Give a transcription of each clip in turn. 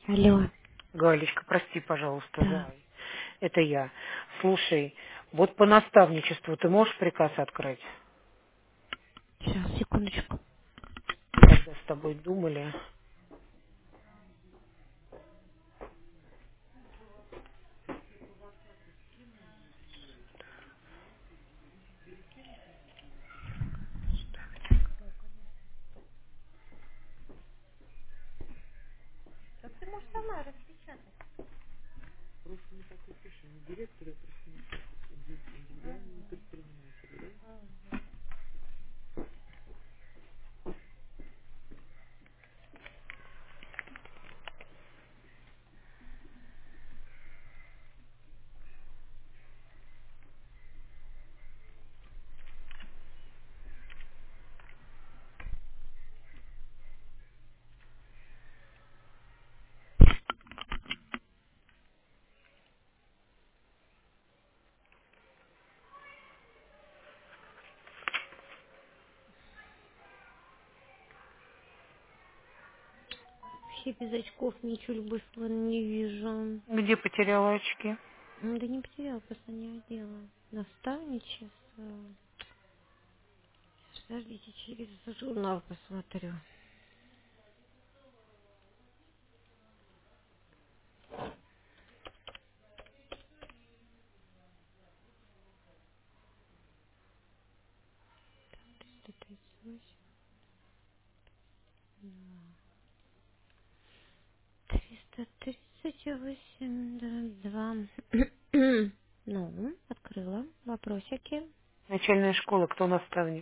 Алло. Галечка, прости, пожалуйста, Да. зай. Это я. Слушай, вот по наставничеству ты можешь приказ открыть? Сейчас, секундочку. Когда с тобой думали. Вообще без очков ничего быстро не вижу. Где потеряла очки? Да не потеряла, просто не одела. Наставничество. Подождите, через журнал посмотрю. Триста тридцать восемь, два. Ну, открыла. Вопросики. Начальная школа, кто наставник?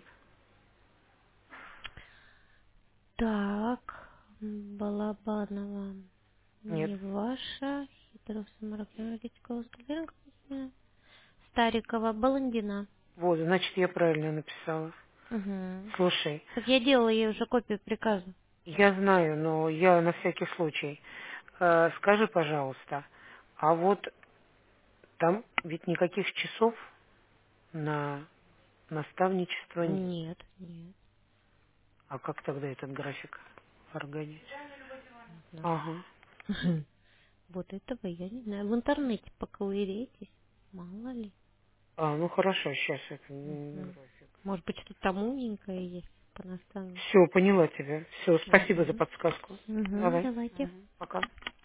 Так, Балабанова. Нет. Не ваша. Хитров, Самарак, энергетика, Старикова, Баландина. Вот, значит, я правильно написала. Угу. Слушай, Так я делала ей уже копию приказа. я знаю, но я на всякий случай. Скажи, пожалуйста, а вот там ведь никаких часов на наставничество нет. Нет, нет. А как тогда этот график организовать? Ну, Ага. вот этого я не знаю. В интернете поковыряйтесь. Мало ли. Ну хорошо, сейчас это Мгм. график. Может быть, что-то там умненькое есть по наставнику. Все, поняла тебя. Все, спасибо за Угу. подсказку. Угу, Давай. давайте. Пока.